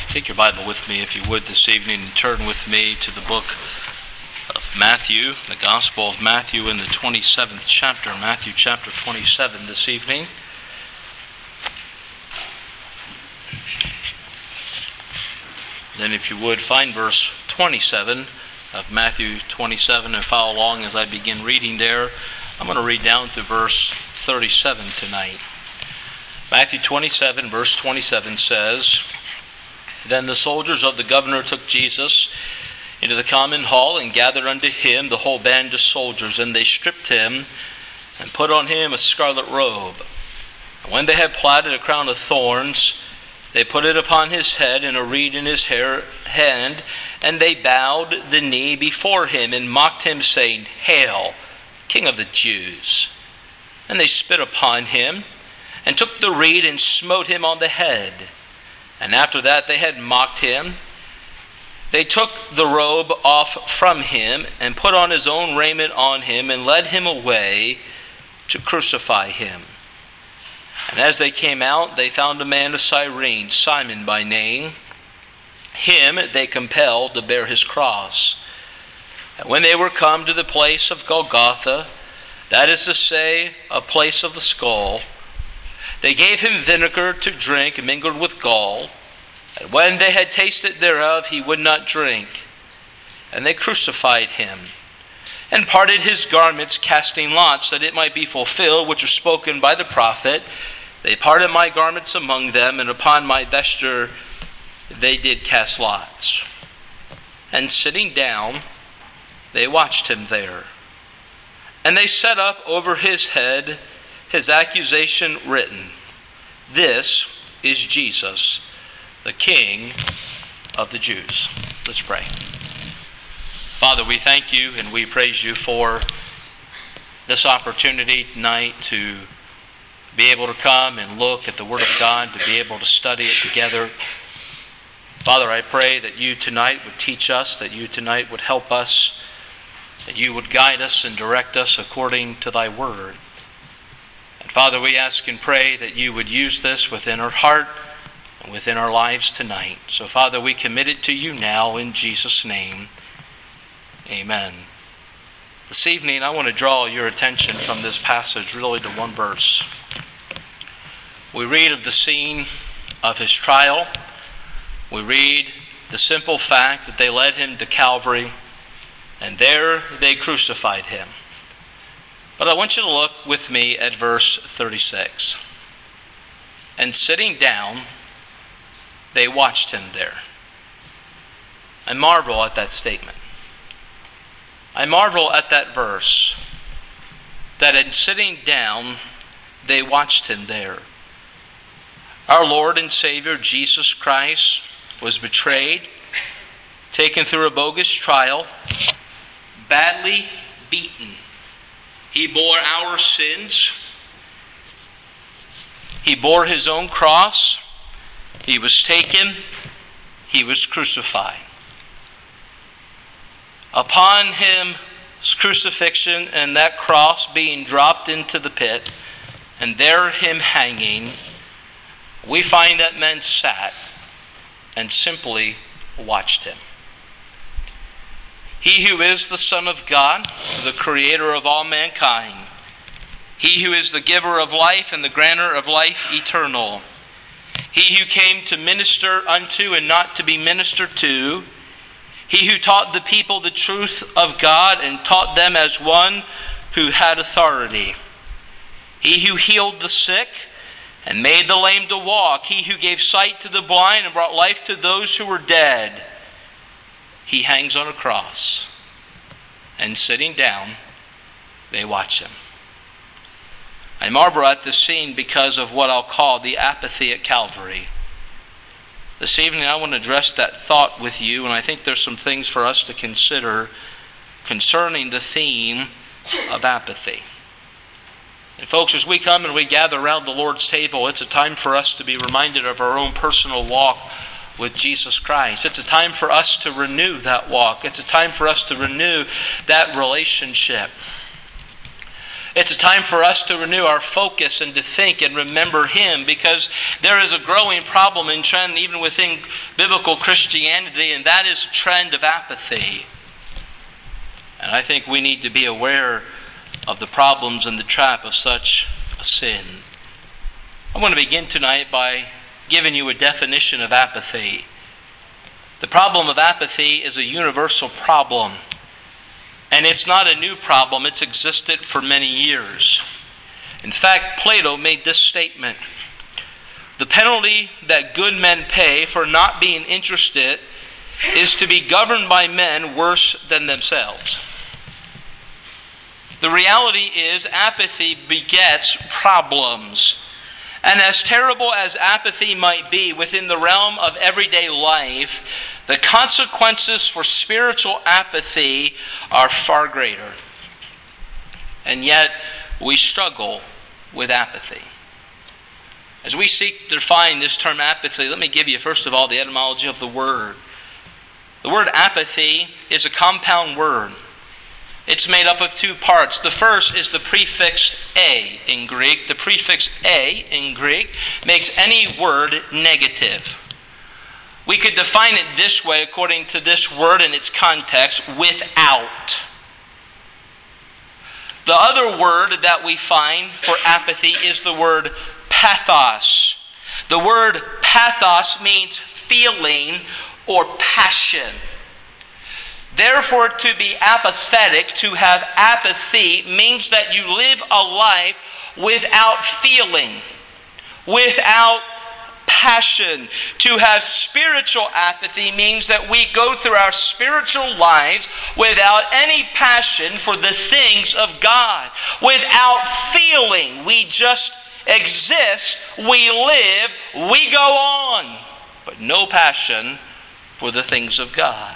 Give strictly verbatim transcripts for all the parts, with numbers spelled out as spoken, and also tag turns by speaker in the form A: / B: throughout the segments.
A: Take your Bible with me, if you would, this evening, and turn with me to the book of Matthew, the Gospel of Matthew in the twenty-seventh chapter, Matthew chapter twenty-seven this evening. Then if you would, find verse twenty-seven of Matthew twenty-seven and follow along as I begin reading there. I'm going to read down to verse thirty-seven tonight. Matthew twenty-seven, verse twenty-seven says, "Then the soldiers of the governor took Jesus into the common hall and gathered unto him the whole band of soldiers, and they stripped him and put on him a scarlet robe. And when they had platted a crown of thorns, they put it upon his head and a reed in his hair, hand, and they bowed the knee before him and mocked him, saying, Hail, King of the Jews! And they spit upon him and took the reed and smote him on the head. And after that they had mocked him, they took the robe off from him and put on his own raiment on him and led him away to crucify him. And as they came out, they found a man of Cyrene, Simon by name. Him they compelled to bear his cross. And when they were come to the place of Golgotha, that is to say, a place of the skull, they gave him vinegar to drink mingled with gall. And when they had tasted thereof, he would not drink. And they crucified him, and parted his garments, casting lots, that it might be fulfilled, which was spoken by the prophet. They parted my garments among them, and upon my vesture they did cast lots. And sitting down, they watched him there. And they set up over his head his accusation written, This is Jesus, the King of the Jews." Let's pray. Father, we thank you and we praise you for this opportunity tonight to be able to come and look at the Word of God, to be able to study it together. Father, I pray that you tonight would teach us, that you tonight would help us, that you would guide us and direct us according to thy Word. And Father, we ask and pray that you would use this within our heart and within our lives tonight. So Father, we commit it to you now in Jesus' name. Amen. This evening, I want to draw your attention from this passage really to one verse. We read of the scene of his trial. We read the simple fact that they led him to Calvary, and there they crucified him. But I want you to look with me at verse thirty-six. "And sitting down, they watched him there." I marvel at that statement. I marvel at that verse, that in sitting down, they watched him there. Our Lord and Savior Jesus Christ was betrayed, taken through a bogus trial, badly beaten. He bore our sins. He bore his own cross. He was taken. He was crucified. Upon his crucifixion and that cross being dropped into the pit, and there him hanging, we find that men sat and simply watched him. He who is the Son of God, the creator of all mankind, he who is the giver of life and the granter of life eternal, he who came to minister unto and not to be ministered to, he who taught the people the truth of God and taught them as one who had authority, he who healed the sick and made the lame to walk, he who gave sight to the blind and brought life to those who were dead, he hangs on a cross, and sitting down, they watch him. I marvel at this scene because of what I'll call the apathy at Calvary. This evening I want to address that thought with you, and I think there's some things for us to consider concerning the theme of apathy. And folks, as we come and we gather around the Lord's table, it's a time for us to be reminded of our own personal walk with Jesus Christ. It's a time for us to renew that walk. It's a time for us to renew that relationship. It's a time for us to renew our focus and to think and remember Him, because there is a growing problem and trend even within biblical Christianity, and that is a trend of apathy. And I think we need to be aware of the problems and the trap of such a sin. I want to begin tonight by giving you a definition of apathy. The problem of apathy is a universal problem. And it's not a new problem. It's existed for many years. In fact, Plato made this statement: the penalty that good men pay for not being interested is to be governed by men worse than themselves. The reality is, apathy begets problems. And as terrible as apathy might be within the realm of everyday life, the consequences for spiritual apathy are far greater. And yet, we struggle with apathy. As we seek to define this term apathy, let me give you first of all the etymology of the word. The word apathy is a compound word. It's made up of two parts. The first is the prefix a in Greek. The prefix a in Greek makes any word negative. We could define it this way according to this word in its context: without. The other word that we find for apathy is the word pathos. The word pathos means feeling or passion. Therefore, to be apathetic, to have apathy, means that you live a life without feeling, without passion. To have spiritual apathy means that we go through our spiritual lives without any passion for the things of God, without feeling. We just exist, we live, we go on, but no passion for the things of God.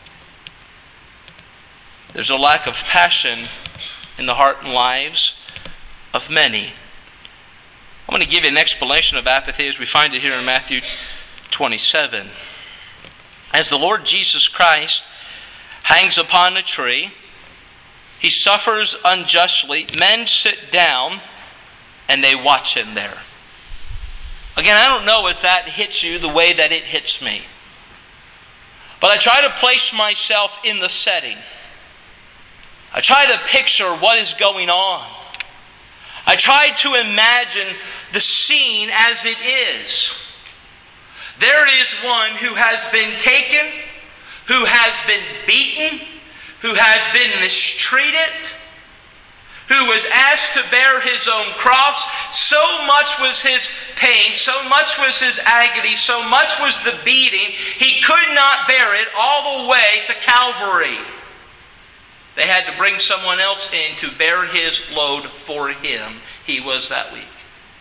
A: There's a lack of passion in the heart and lives of many. I'm going to give you an explanation of apathy as we find it here in Matthew twenty-seven. As the Lord Jesus Christ hangs upon a tree, He suffers unjustly. Men sit down and they watch Him there. Again, I don't know if that hits you the way that it hits me. But I try to place myself in the setting. I try to picture what is going on. I try to imagine the scene as it is. There is one who has been taken, who has been beaten, who has been mistreated, who was asked to bear his own cross. So much was his pain, so much was his agony, so much was the beating, he could not bear it all the way to Calvary. They had to bring someone else in to bear his load for him. He was that weak.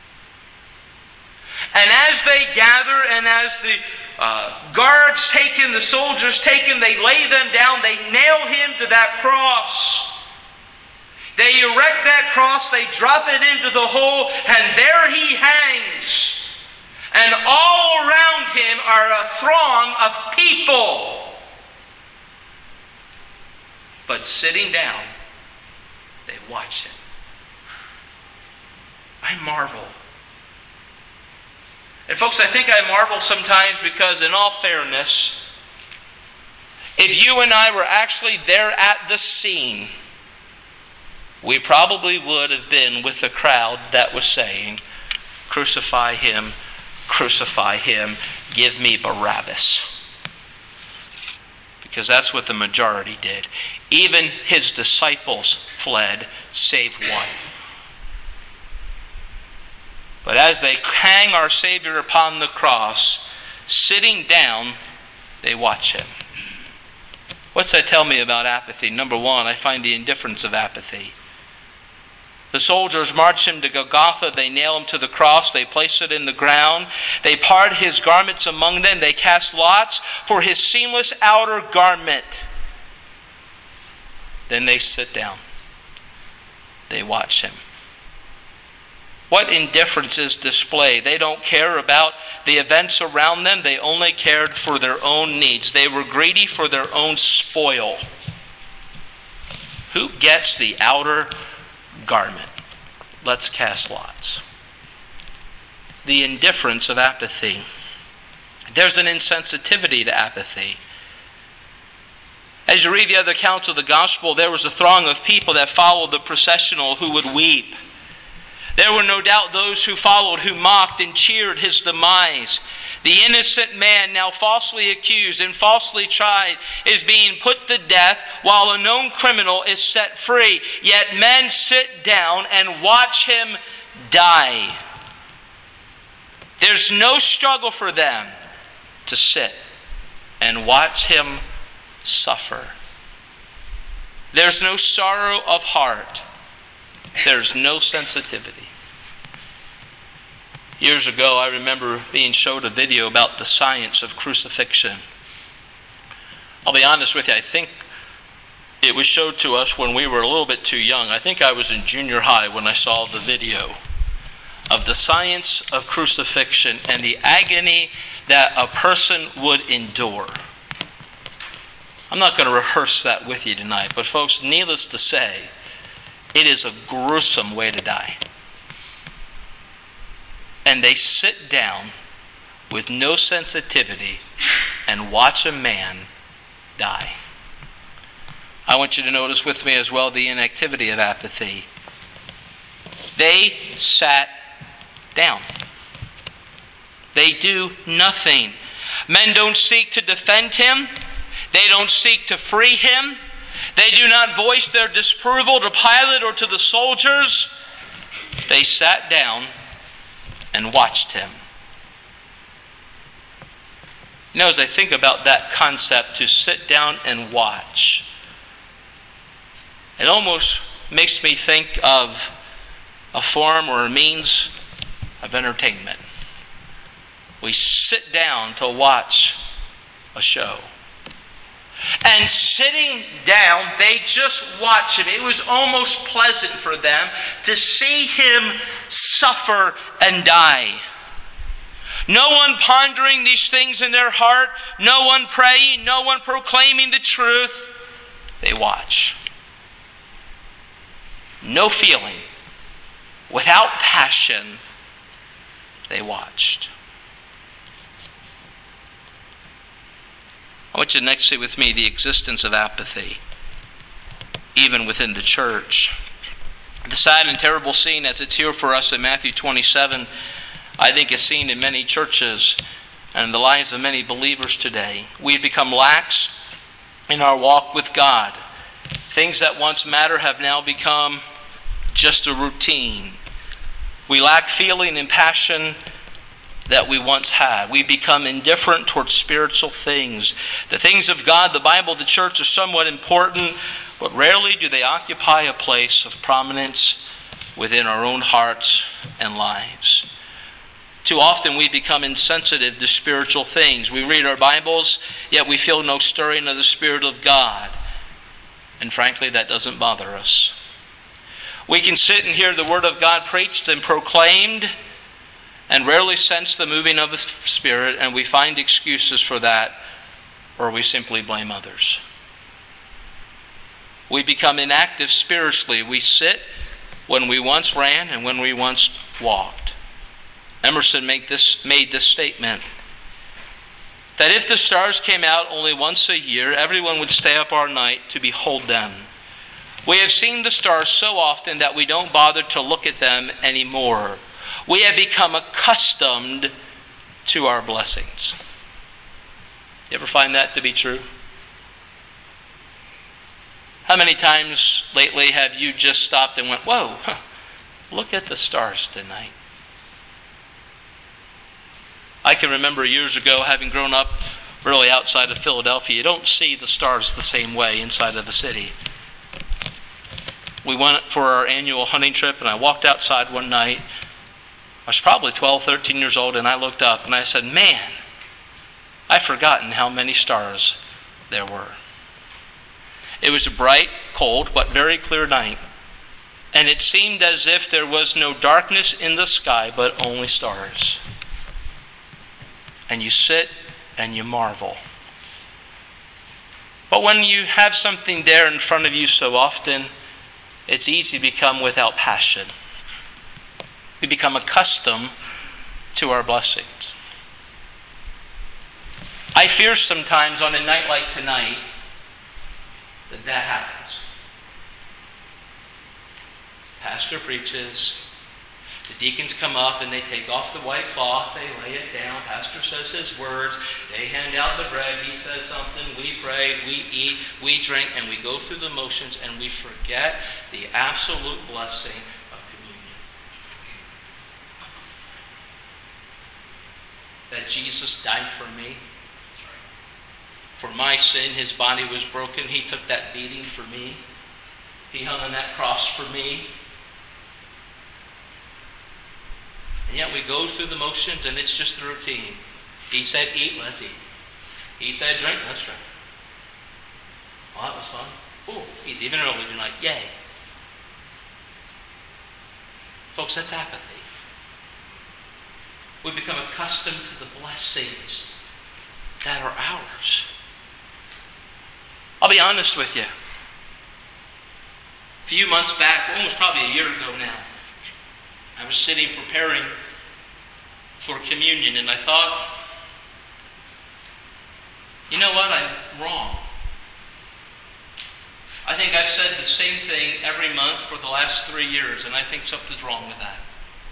A: And as they gather, and as the uh, guards take him, the soldiers take him, they lay them down, they nail him to that cross. They erect that cross, they drop it into the hole, and there he hangs. And all around him are a throng of people. But sitting down, they watch him. I marvel. And folks, I think I marvel sometimes because, in all fairness, if you and I were actually there at the scene, we probably would have been with the crowd that was saying, "Crucify him, crucify him, give me Barabbas." Because that's what the majority did. Even his disciples fled, save one. But as they hang our Savior upon the cross, sitting down, they watch him. What's that tell me about apathy? Number one, I find the indifference of apathy. The soldiers march him to Golgotha. They nail him to the cross. They place it in the ground. They part his garments among them. They cast lots for his seamless outer garment. Then they sit down. They watch him. What indifference is displayed? They don't care about the events around them. They only cared for their own needs. They were greedy for their own spoil. Who gets the outer garment. Let's cast lots. The indifference of apathy. There's an insensitivity to apathy. As you read the other accounts of the gospel, there was a throng of people that followed the processional who would weep. There were no doubt those who followed, who mocked and cheered his demise. The innocent man, now falsely accused and falsely tried, is being put to death while a known criminal is set free. Yet men sit down and watch him die. There's no struggle for them to sit and watch him suffer. There's no sorrow of heart. There's no sensitivity. Years ago, I remember being showed a video about the science of crucifixion. I'll be honest with you, I think it was showed to us when we were a little bit too young. I think I was in junior high when I saw the video of the science of crucifixion and the agony that a person would endure. I'm not going to rehearse that with you tonight, but folks, needless to say, it is a gruesome way to die. And they sit down with no sensitivity and watch a man die. I want you to notice with me as well the inactivity of apathy. They sat down. They do nothing. Men don't seek to defend him. They don't seek to free him. They do not voice their disapproval to Pilate or to the soldiers. They sat down and watched him. You know, as I think about that concept, to sit down and watch, it almost makes me think of a form or a means of entertainment. We sit down to watch a show. And sitting down, they just watch him. It was almost pleasant for them to see him suffer and die. No one pondering these things in their heart, no one praying, no one proclaiming the truth. They watch. No feeling, without passion, they watched. I want you to next see with me the existence of apathy, even within the church. The sad and terrible scene as it's here for us in Matthew twenty-seven, I think is seen in many churches and in the lives of many believers today. We've become lax in our walk with God. Things that once mattered have now become just a routine. We lack feeling and passion that we once had. We become indifferent towards spiritual things. The things of God, the Bible, the church are somewhat important, but rarely do they occupy a place of prominence within our own hearts and lives. Too often we become insensitive to spiritual things. We read our Bibles, yet we feel no stirring of the Spirit of God. And frankly, that doesn't bother us. We can sit and hear the Word of God preached and proclaimed, and rarely sense the moving of the Spirit, and we find excuses for that, or we simply blame others. We become inactive spiritually. We sit when we once ran and when we once walked. Emerson made this, made this statement, that if the stars came out only once a year, everyone would stay up all night to behold them. We have seen the stars so often that we don't bother to look at them anymore. We have become accustomed to our blessings. You ever find that to be true? How many times lately have you just stopped and went, whoa, huh, look at the stars tonight? I can remember years ago, having grown up really outside of Philadelphia, you don't see the stars the same way inside of the city. We went for our annual hunting trip, and I walked outside one night. I was probably twelve, thirteen years old, and I looked up and I said, man, I've forgotten how many stars there were. It was a bright, cold, but very clear night, and it seemed as if there was no darkness in the sky, but only stars. And you sit and you marvel. But when you have something there in front of you so often, it's easy to become without passion. We become accustomed to our blessings. I fear sometimes on a night like tonight that that happens. Pastor preaches, the deacons come up and they take off the white cloth, they lay it down, pastor says his words, they hand out the bread, he says something, we pray, we eat, we drink, and we go through the motions and we forget the absolute blessing of communion. That Jesus died for me. For my sin, his body was broken. He took that beating for me. He hung on that cross for me. And yet we go through the motions and it's just the routine. He said eat, let's eat. He said drink, let's drink. Well, that was fun. Oh, he's even early tonight. Yay. Folks, that's apathy. We become accustomed to the blessings that are ours. I'll be honest with you. A few months back, almost probably a year ago now, I was sitting preparing for communion and I thought, you know what, I'm wrong. I think I've said the same thing every month for the last three years and I think something's wrong with that.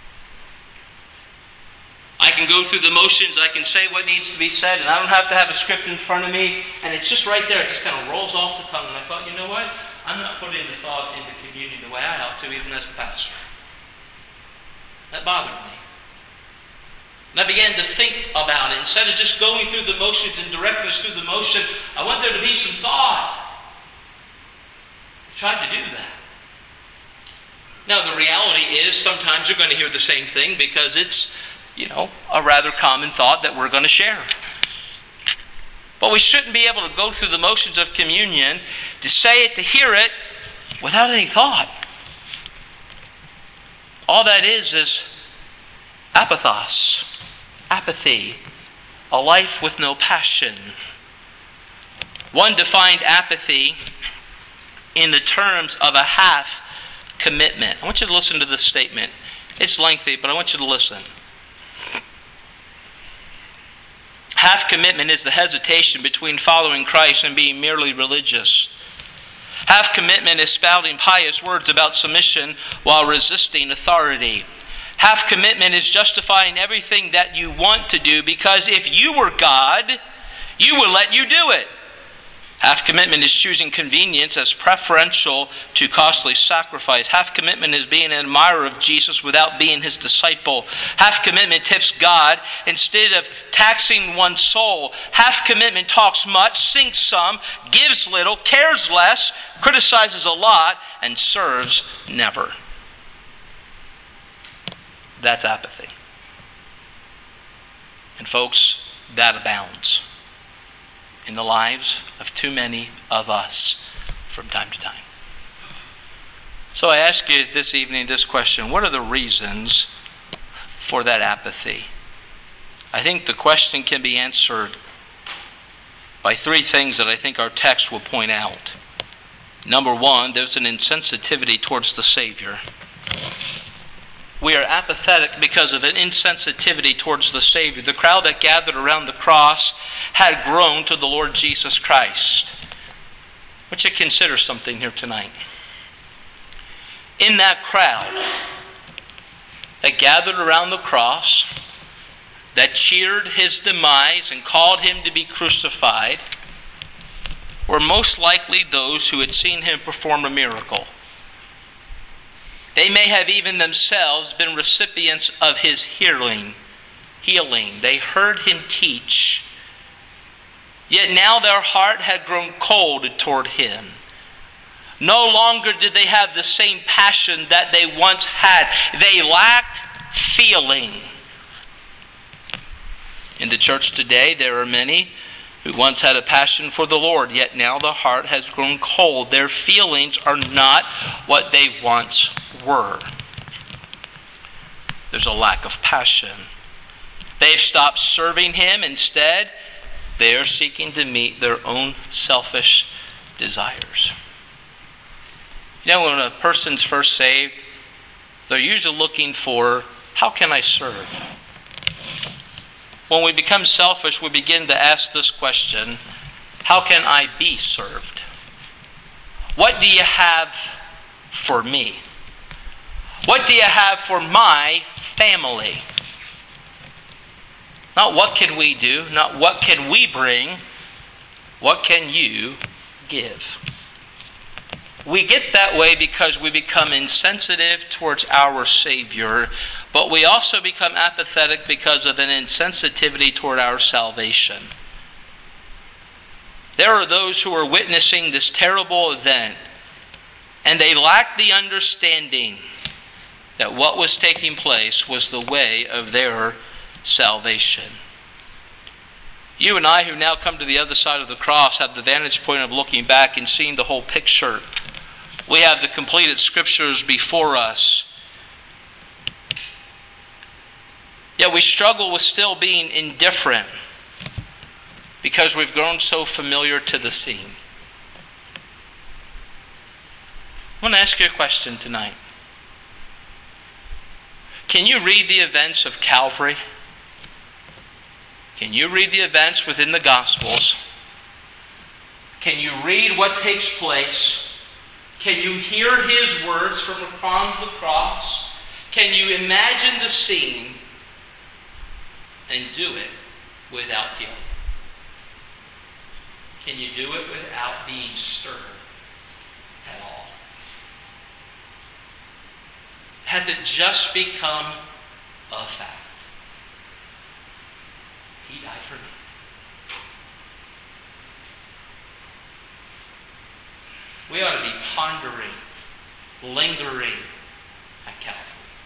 A: I can go through the motions, I can say what needs to be said, and I don't have to have a script in front of me, and it's just right there. It just kind of rolls off the tongue. And I thought, you know what? I'm not putting the thought into communion the way I ought to, even as the pastor. That bothered me. And I began to think about it. Instead of just going through the motions and directing us through the motion, I want there to be some thought. I tried to do that. Now, the reality is sometimes you're going to hear the same thing because it's, you know, a rather common thought that we're going to share. But we shouldn't be able to go through the motions of communion, to say it, to hear it, without any thought. All that is is apathos, apathy, a life with no passion. One defined apathy in the terms of a half commitment. I want you to listen to this statement. It's lengthy, but I want you to listen. Half commitment is the hesitation between following Christ and being merely religious. Half commitment is spouting pious words about submission while resisting authority. Half commitment is justifying everything that you want to do because if you were God, you would let you do it. Half commitment is choosing convenience as preferential to costly sacrifice. Half commitment is being an admirer of Jesus without being his disciple. Half commitment tips God instead of taxing one's soul. Half commitment talks much, sings some, gives little, cares less, criticizes a lot, and serves never. That's apathy. And folks, that abounds in the lives of too many of us from time to time. So I ask you this evening this question: what are the reasons for that apathy? I think the question can be answered by three things that I think our text will point out. Number one, there's an insensitivity towards the Savior. We are apathetic because of an insensitivity towards the Savior. The crowd that gathered around the cross had grown to the Lord Jesus Christ. I want you to consider something here tonight. In that crowd that gathered around the cross, that cheered his demise and called him to be crucified, were most likely those who had seen him perform a miracle. They may have even themselves been recipients of his healing. Healing. They heard him teach. Yet now their heart had grown cold toward him. No longer did they have the same passion that they once had. They lacked feeling. In the church today, there are many who once had a passion for the Lord, yet now the heart has grown cold. Their feelings are not what they once were. There's a lack of passion. They've stopped serving him. Instead, they are seeking to meet their own selfish desires. You know, when a person's first saved, they're usually looking for, how can I serve? When we become selfish, we begin to ask this question, how can I be served? What do you have for me? What do you have for my family? Not what can we do, not what can we bring, what can you give? We get that way because we become insensitive towards our Savior, but we also become apathetic because of an insensitivity toward our salvation. There are those who are witnessing this terrible event, and they lack the understanding that what was taking place was the way of their salvation. You and I, who now come to the other side of the cross, have the vantage point of looking back and seeing the whole picture. We have the completed scriptures before us. Yet we struggle with still being indifferent because we've grown so familiar to the scene. I want to ask you a question tonight. Can you read the events of Calvary? Can you read the events within the Gospels? Can you read what takes place? Can you hear His words from upon the cross? Can you imagine the scene and do it without feeling? Can you do it without being stirred at all? Has it just become a fact? He died for me. We ought to be pondering, lingering at Calvary.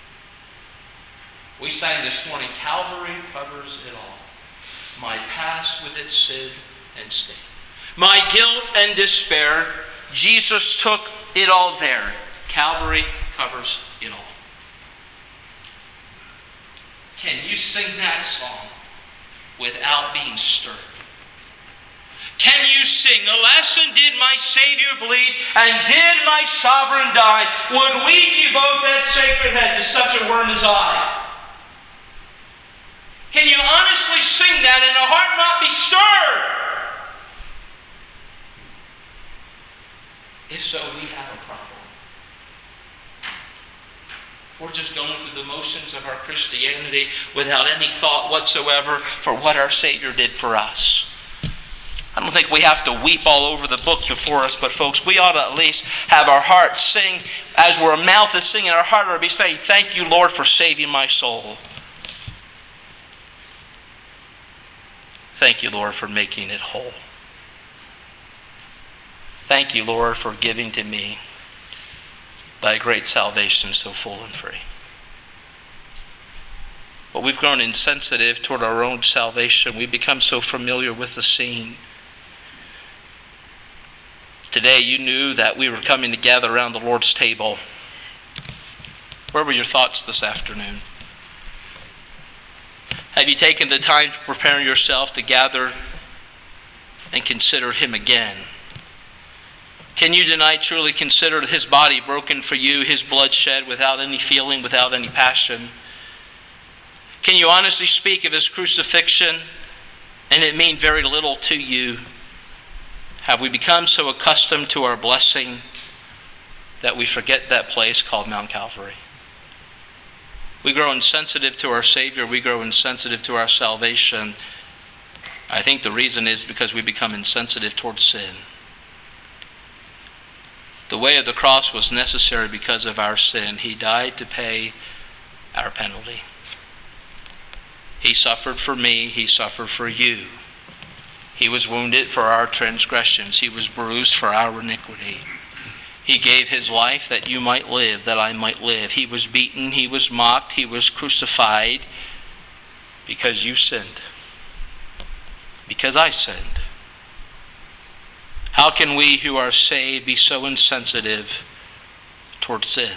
A: We sang this morning, Calvary covers it all. My past with its sin and stain. My guilt and despair, Jesus took it all there. Calvary covers it all. Can you sing that song without being stirred? Can you sing, alas, and did my Savior bleed, and did my sovereign die? Would we devote that sacred head to such a worm as I? Can you honestly sing that and a heart not be stirred? If so, we have a problem. We're just going through the motions of our Christianity without any thought whatsoever for what our Savior did for us. I don't think we have to weep all over the book before us, but folks, we ought to at least have our heart sing, as our mouth is singing, our heart ought to be saying, thank you, Lord, for saving my soul. Thank you, Lord, for making it whole. Thank you, Lord, for giving to me thy great salvation so full and free. But we've grown insensitive toward our own salvation. We've become so familiar with the scene. Today you knew that we were coming together around the Lord's table. Where were your thoughts this afternoon? Have you taken the time to prepare yourself to gather and consider Him again? Can you tonight truly consider His body broken for you, His blood shed without any feeling, without any passion? Can you honestly speak of His crucifixion and it mean very little to you? Have we become so accustomed to our blessing that we forget that place called Mount Calvary? We grow insensitive to our Savior. We grow insensitive to our salvation. I think the reason is because we become insensitive towards sin. The way of the cross was necessary because of our sin. He died to pay our penalty. He suffered for me. He suffered for you. He was wounded for our transgressions. He was bruised for our iniquity. He gave His life that you might live, that I might live. He was beaten. He was mocked. He was crucified because you sinned. Because I sinned. How can we who are saved be so insensitive towards sin?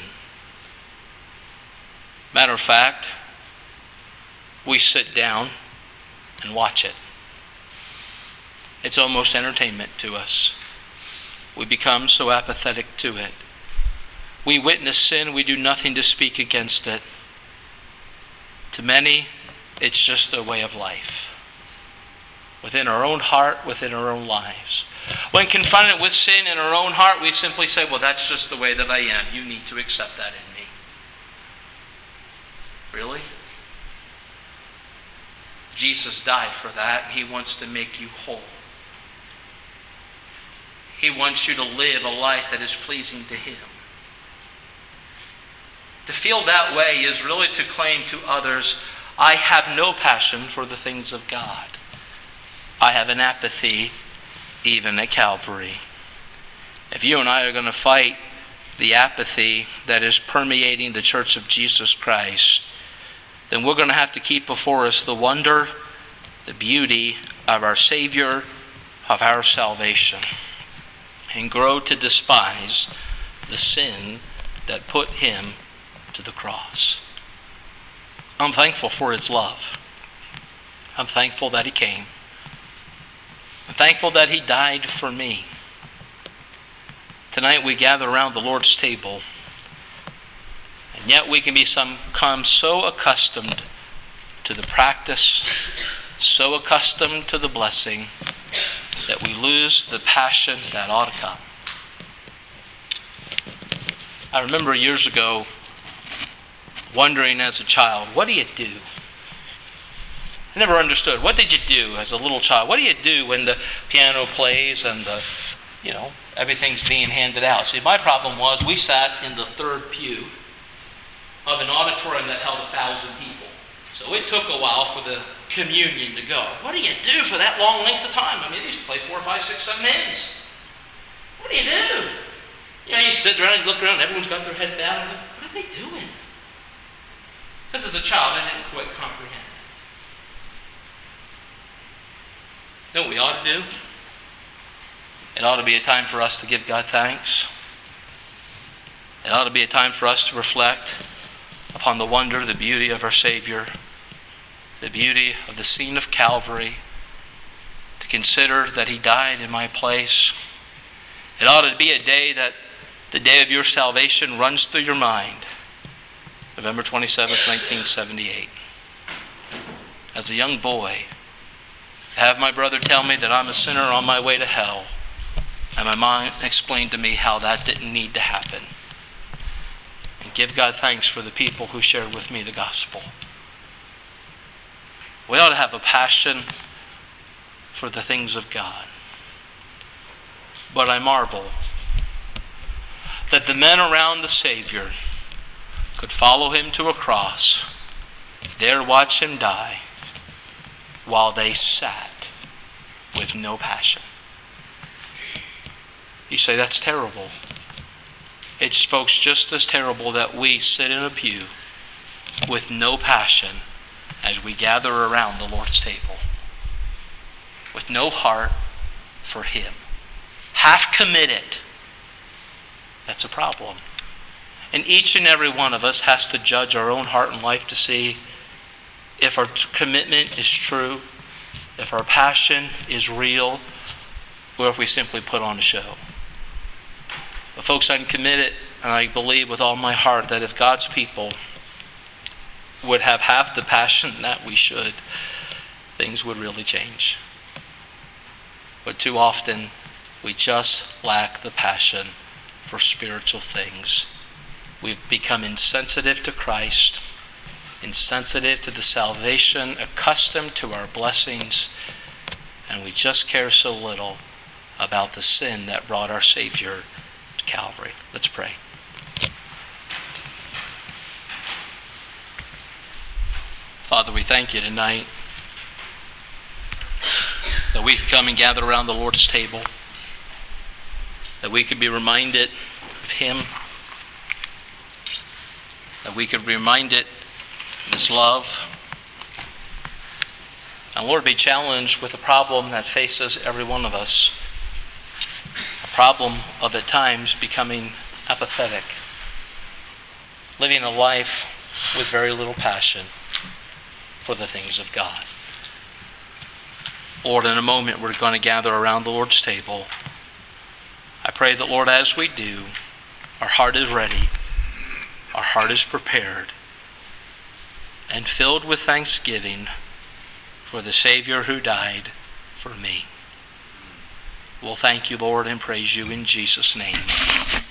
A: Matter of fact, we sit down and watch it. It's almost entertainment to us. We become so apathetic to it. We witness sin, we do nothing to speak against it. To many, it's just a way of life. Within our own heart, within our own lives. When confronted with sin in our own heart, we simply say, well, that's just the way that I am. You need to accept that in me. Really? Jesus died for that. He wants to make you whole. He wants you to live a life that is pleasing to Him. To feel that way is really to claim to others, I have no passion for the things of God. I have an apathy, even at Calvary. If you and I are going to fight the apathy that is permeating the Church of Jesus Christ, then we're going to have to keep before us the wonder, the beauty of our Savior, of our salvation, and grow to despise the sin that put Him to the cross. I'm thankful for His love. I'm thankful that He came. I'm thankful that He died for me. Tonight we gather around the Lord's table, and yet we can become so accustomed to the practice, so accustomed to the blessing, that we lose the passion that ought to come. I remember years ago wondering as a child, what do you do? I never understood. What did you do as a little child? What do you do when the piano plays and the, you know, everything's being handed out? See, my problem was we sat in the third pew of an auditorium that held a thousand people. So it took a while for the communion to go. What do you do for that long length of time? I mean, they used to play four, five, six, seven hymns. What do you do? You know, you sit around and look around, everyone's got their head down. What are they doing? Because as a child, I didn't quite comprehend. You know what we ought to do? It ought to be a time for us to give God thanks. It ought to be a time for us to reflect upon the wonder, the beauty of our Savior, the beauty of the scene of Calvary, to consider that He died in my place. It ought to be a day that the day of your salvation runs through your mind. November twenty-seventh, nineteen seventy-eight. As a young boy, to have my brother tell me that I'm a sinner on my way to hell, and my mom explained to me how that didn't need to happen. And give God thanks for the people who shared with me the gospel. We ought to have a passion for the things of God. But I marvel that the men around the Savior could follow Him to a cross, there watch Him die, while they sat with no passion. You say, that's terrible. It's, folks, just as terrible that we sit in a pew with no passion as we gather around the Lord's table, with no heart for Him. Half committed. That's a problem. And each and every one of us has to judge our own heart and life to see if our commitment is true, if our passion is real, or if we simply put on a show. But folks, I'm committed, and I believe with all my heart that if God's people would have half the passion that we should, things would really change. But too often, we just lack the passion for spiritual things. We've become insensitive to Christ, insensitive to the salvation, accustomed to our blessings, and we just care so little about the sin that brought our Savior to Calvary. Let's pray. Father, we thank you tonight that we could come and gather around the Lord's table, that we could be reminded of Him, that we could be reminded of His love. And Lord, be challenged with a problem that faces every one of us, a problem of at times becoming apathetic, living a life with very little passion for the things of God. Lord, in a moment we're going to gather around the Lord's table. I pray that, Lord, as we do, our heart is ready. our heart is prepared and filled with thanksgiving for the Savior who died for me. We'll thank you, Lord, and praise you in Jesus' name.